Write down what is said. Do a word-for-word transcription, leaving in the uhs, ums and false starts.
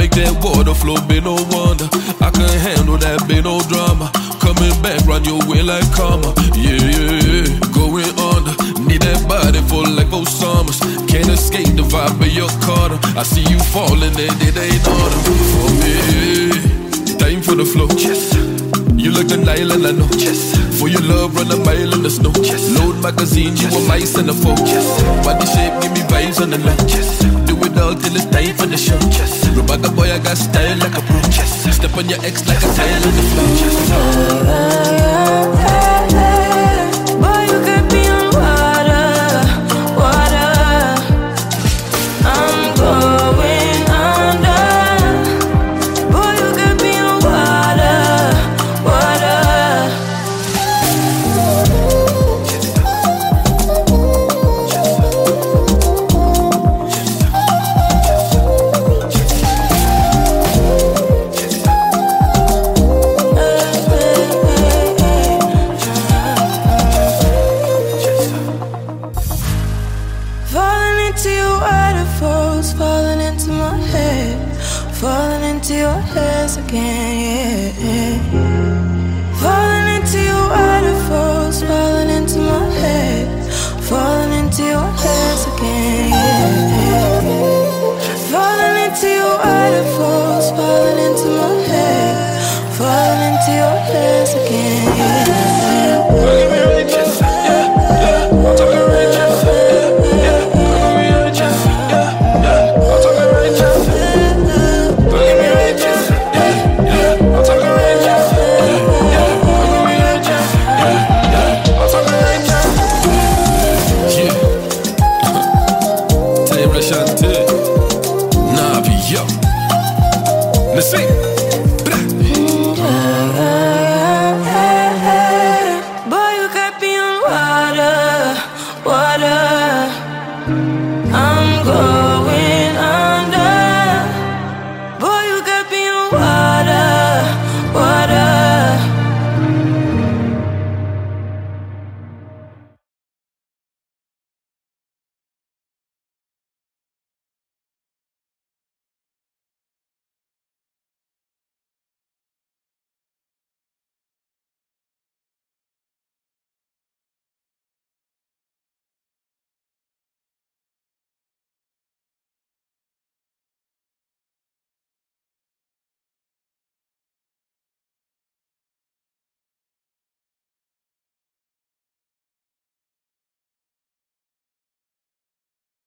make that water flow, be no wonder. I can handle that, be no drama. Coming back, run your way like karma. Yeah, yeah, yeah, going under. Need that body for like four summers. Can't escape the vibe of your Carter. I see you falling, and it ain't order for me. Time for the flow. Yes. You like an island, I know. Yes. For your love, run a mile in the snow. Yes. Load magazine, you a mice and a foe. Yes. Body shape, give me vibes on the line. Yes. Do it all till it's time for the show. Yes. Robaga boy, I got style like a pro. Yes. Step on your ex like a tile on the floor. Yes. Boy, you could be on water, water. I'm going under. Boy, you could be on water, water. Falling into your waterfalls, falling into my head, falling into your hands again, yeah. Falling into your waterfalls, falling into my head, falling into your hands again, yeah. Falling into your waterfalls, falling into my head, falling into your hands again, yeah. Nah, be yo. Let's see.